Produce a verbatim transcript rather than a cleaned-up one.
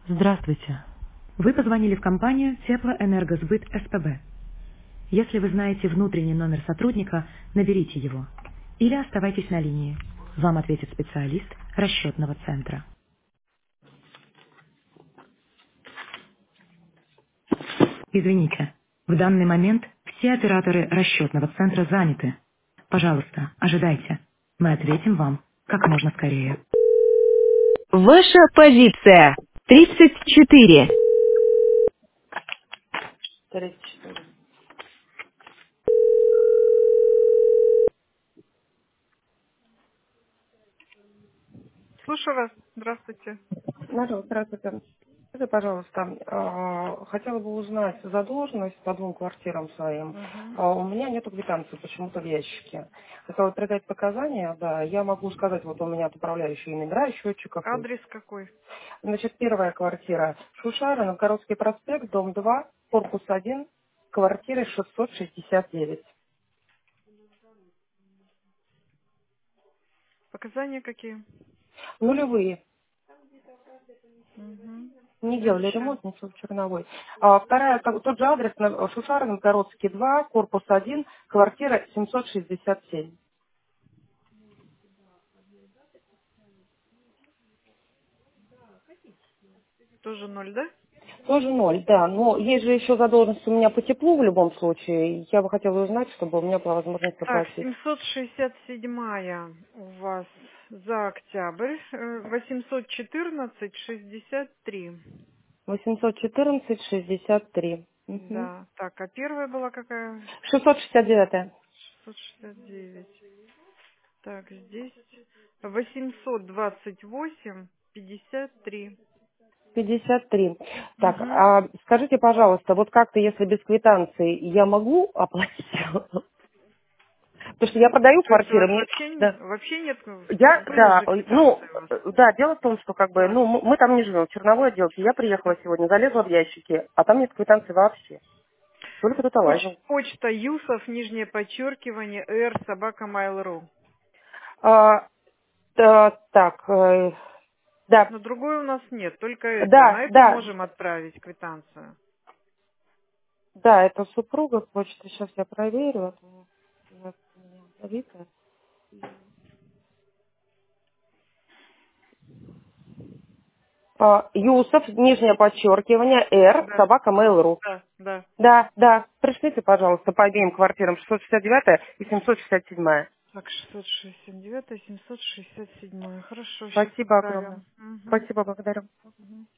Здравствуйте. Вы позвонили в компанию Теплоэнергосбыт СПБ. Если вы знаете внутренний номер сотрудника, наберите его. Или оставайтесь на линии. Вам ответит специалист расчетного центра. Извините, в данный момент все операторы расчетного центра заняты. Пожалуйста, ожидайте. Мы ответим вам как можно скорее. Ваша позиция. тридцать четыре. тридцать четыре. Слушаю вас. Здравствуйте. Алло, здравствуйте. Скажите, пожалуйста, а, хотела бы узнать задолженность по двум квартирам своим. Мгм. А, У меня нету квитанции почему-то в ящике. Хотела передать показания, да, я могу сказать, вот у меня управляющие номера счетчиков есть. Адрес какой? Значит, первая квартира Шушара, Новгородский проспект, дом два, корпус один, квартира шестьсот шестьдесят девять. Показания какие? Нулевые. Мгм. Не делали Следующее. ремонт, ничего в черновой. А, вторая, как- тот же адрес, на- Шушара, Новгородский два, корпус один, квартира семьсот шестьдесят семь. Тоже ноль, да? Тоже ноль, да. Но есть же еще задолженность у меня по теплу в любом случае. Я бы хотела узнать, чтобы у меня была возможность Так, заплатить. семьсот шестьдесят седьмая у вас за октябрь, э, восемьсот четырнадцать шестьдесят три. восемьсот четырнадцать шестьдесят три. Угу. Да, так, а первая была какая? шестьсот шестьдесят девять. шестьсот шестьдесят девять. Так, здесь восемьсот двадцать восемь пятьдесят три. пятьдесят три. Так, Угу. а скажите, пожалуйста, вот как-то, если без квитанции, я могу оплатить? Потому что я продаю То есть у квартиры, вас мне... вообще, Да. вообще нет Я, да, выезда ну, квитанции у вас? да, дело в том, что как бы, ну, мы мы там не живем, в черновой отделке. Я приехала сегодня, залезла в ящики, а там нет квитанции вообще. Только кто-то Поч- лазил. почта Юсов, нижнее подчеркивание, р, собака mail.ru. А, да, так, э, да, Но другой у нас нет, только это. да, На эту да, можем отправить квитанцию. да, это супруга почты, сейчас я проверю. Это у нас у меня Авито. А, Юсов, нижнее подчеркивание, Р, Да, собака mail.ru. да, да. Да, да, пришлите, пожалуйста, по обеим квартирам шестьсот шестьдесят девять и семьсот шестьдесят семь. Так, шестьсот шестьдесят девять, семьсот шестьдесят семь. Хорошо, сейчас Спасибо огромное. отправим. Мгм. Спасибо, благодарю. Мгм.